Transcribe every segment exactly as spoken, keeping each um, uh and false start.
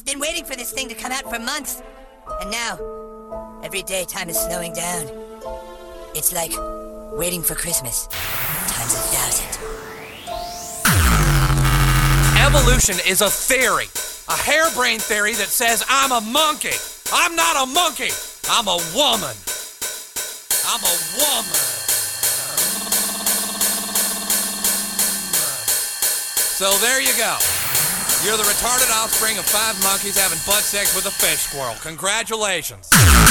been waiting for this thing to come out for months. And now, every day time is slowing down. It's like waiting for Christmas times a thousand. Evolution is a theory, a harebrained theory that says I'm a monkey. I'm not a monkey. I'm a woman. I'm a woman. So there you go. You're the retarded offspring of five monkeys having butt sex with a fish squirrel. Congratulations.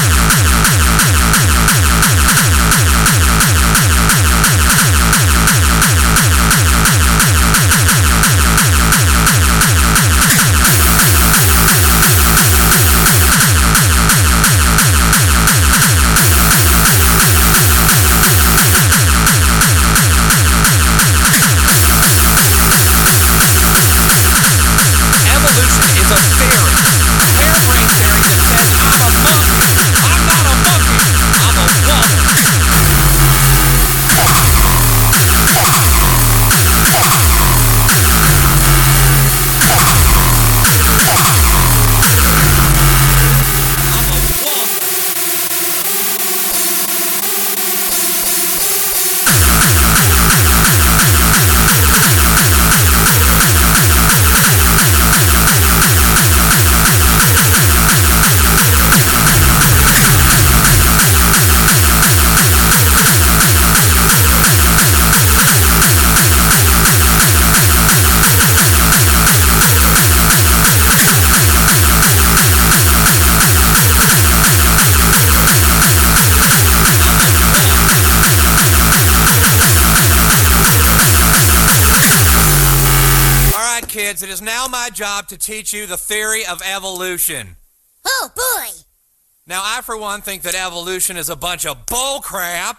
Kids, it is now my job to teach you the theory of evolution. Oh, boy! Now, I, for one, think that evolution is a bunch of bull crap,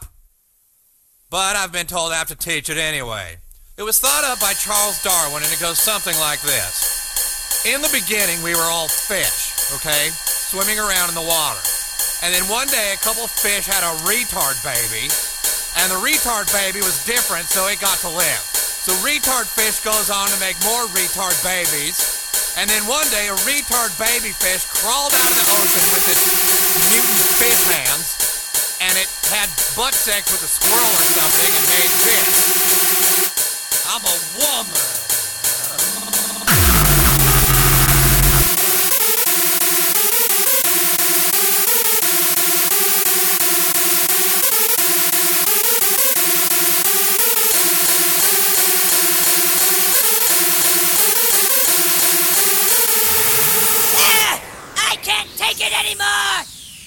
but I've been told I have to teach it anyway. It was thought up by Charles Darwin, and it goes something like this. In the beginning, we were all fish, okay, swimming around in the water. And then one day, a couple of fish had a retard baby, and the retard baby was different, so it got to live. So retard fish goes on to make more retard babies, and then one day a retard baby fish crawled out of the ocean with its mutant fish hands, and it had butt sex with a squirrel or something and made fish. I'm a woman. Take it anymore!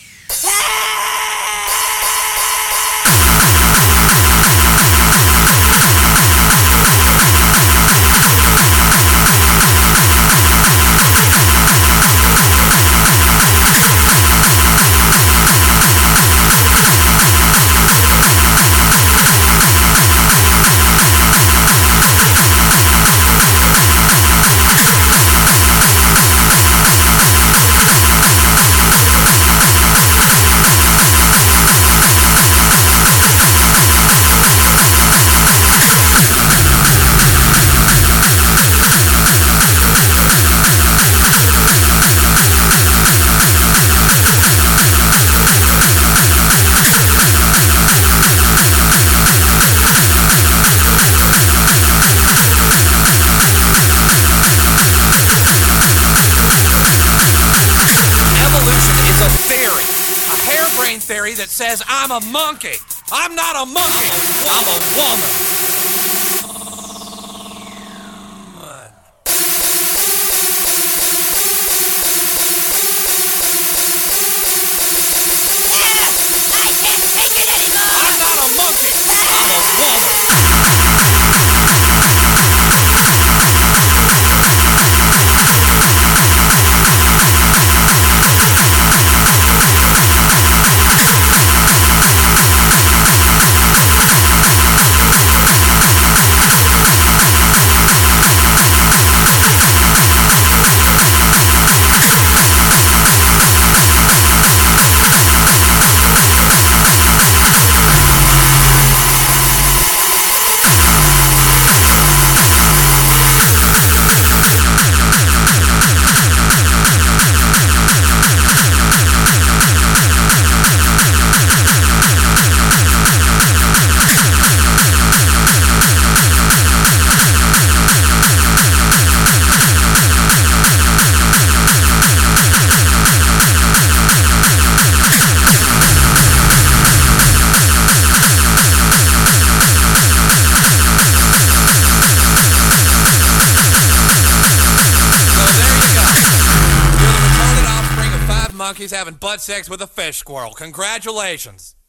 Theory that says I'm a monkey. I'm not a monkey. I'm a woman. I can't take it anymore. I'm not a monkey. I'm a woman. monkey's having butt sex with a fish squirrel. Congratulations.